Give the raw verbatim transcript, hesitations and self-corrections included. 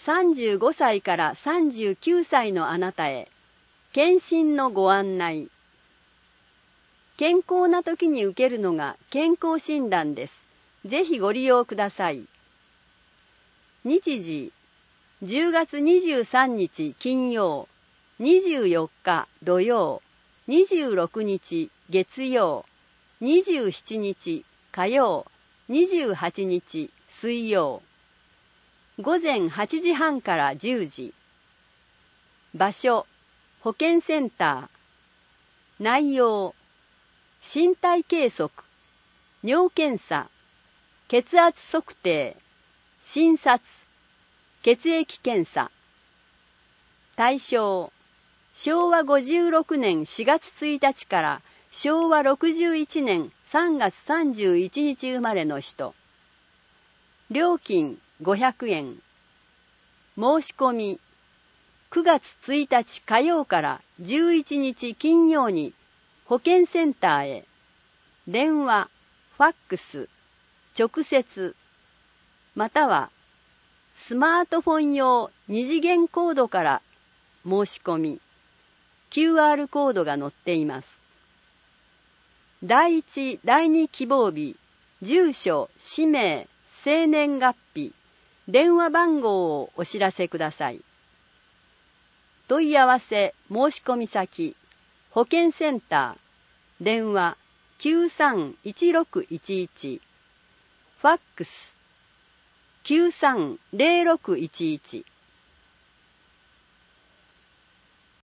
さんじゅうごさいからさんじゅうきゅうさいのあなたへ、検診のご案内。健康な時に受けるのが健康診断です。ぜひご利用ください。日時、じゅうがつにじゅうさんにち金曜、にじゅうよっか土曜、にじゅうろくにち月曜、にじゅうしちにち火曜、にじゅうはちにち水曜。午前はちじはんからじゅうじ。場所、保健センター。内容、身体計測、尿検査、血圧測定、診察、血液検査。対象、しょうわごじゅうろくねんしがつついたちからしょうわろくじゅういちねんさんがつさんじゅういちにち生まれの人。料金ごひゃくえん。申し込み、くがつついたち火曜からじゅういちにち金曜に保健センターへ。電話、ファックス、直接、またはスマートフォン用二次元コードから申し込み、キューアール コードが載っています。第一、第二希望日、住所、氏名、生年月日、電話番号をお知らせください。問い合わせ申し込み先、保健センター、電話 きゅうさんいちろくいちいち、ファックス きゅうさんぜろろくいちいち。